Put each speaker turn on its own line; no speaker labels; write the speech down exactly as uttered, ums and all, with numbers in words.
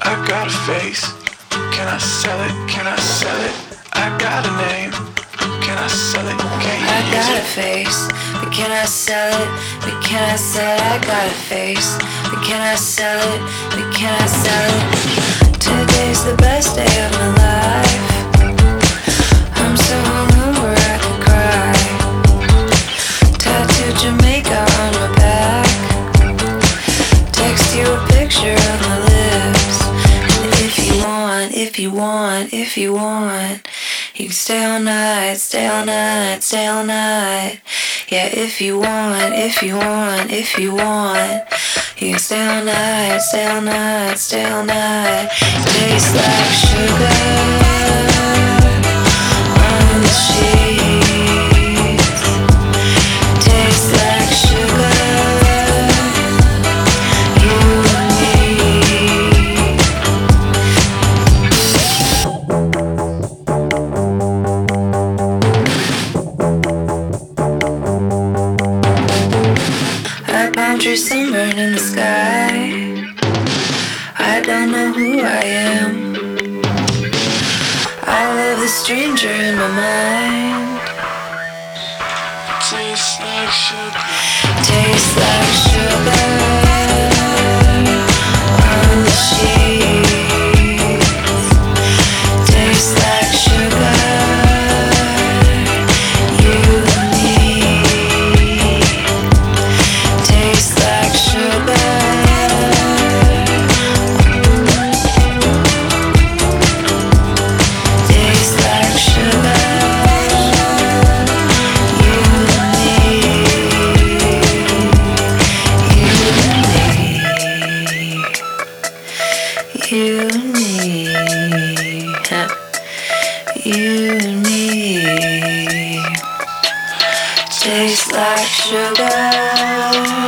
I got a face. Can I sell it? Can I sell it? I got a name. Can I sell it? Can you
I
use
got
it?
a face, but can I sell it? But can I sell it? I got a face, but can I sell it? But can I sell it? Today's the best day of my life. I'm so hungover I could cry. Tattooed Jamaica on my back. Text you a picture of my lips. And if you want, if you want, if you want, you can stay all night, stay all night, stay all night. Yeah, if you want, if you want, if you want, you can stay all night, stay all night, stay all night. Tastes like sugar on the sheets. Tastes like sugar, you and me. I palm tree sunburn in the sky. I don't know who I am. I love the stranger in my mind.
Tastes like sugar.
Tastes like sugar on the sheets. Tastes like sugar, you and me. Tastes like sugar. Tastes like sugar, you and me. You and me. You and me. Huh. You and me. Tastes like sugar.